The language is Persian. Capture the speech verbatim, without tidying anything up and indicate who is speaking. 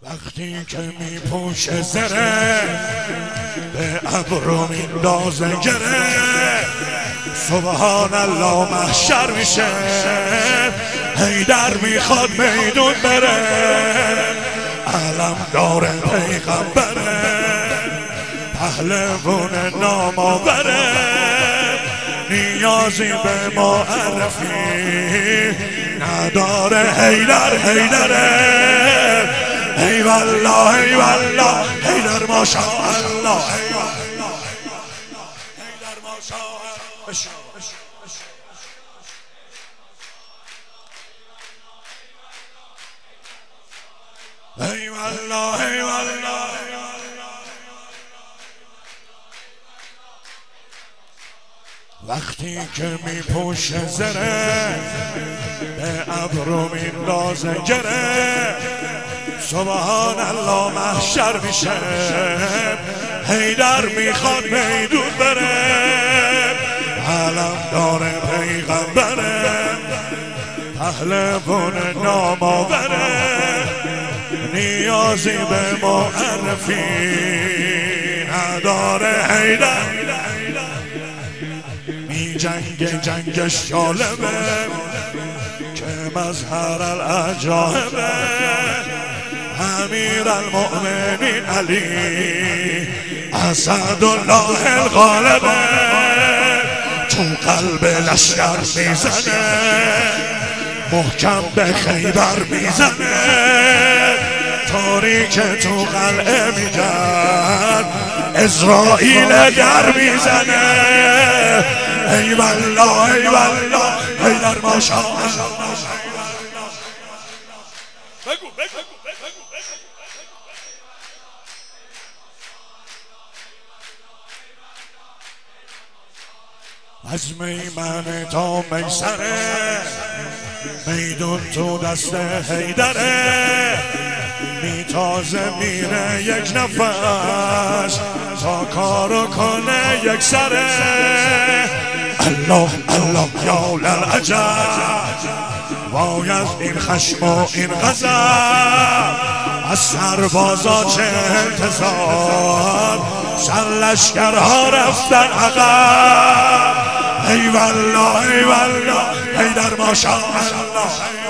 Speaker 1: وقتی که می پوشه زره به ابرو میندازه گره، سبحان الله محشر میشه، حیدر میخواد میدون بره، علم داره پیغمبره، پهلوان نامآوره، نیازی به معرفی نداره، حیدر حیدره، ای والله ای والله حیدر ماشاءالله، حیدر ماشاءالله. ای والله ای والله وقتی که می پوشه زره به ابرو میندازه گره، سبحان الله محشر میشه، حیدر میخواد میدون بره، علم داره پیغمبره، پهلوان نامآوره، نیازی به معرفی نداره، حیدر می جنگ جنگش جالبه که مظهر العجایبه، امیر المؤمنین علی اسدالله الغالبه، تو قلب لشکر میزنه، محکم به خیبر میزنه، تاریک تو قلعه میگن اسرائیل در میزنه، ای والله ای والله حیدر ماشاءالله. بگو بگو از میمن تا میسره، میدون تو دست حیدره، میتازه میره یک نفس تا کارو کنه یک سره، الله الله یا للعجب، وای از این خشم و این غضب، از سربازا چه انتظار، سر لشکرها رفتن عقب، ای والله ای والله حیدر ماشاءالله.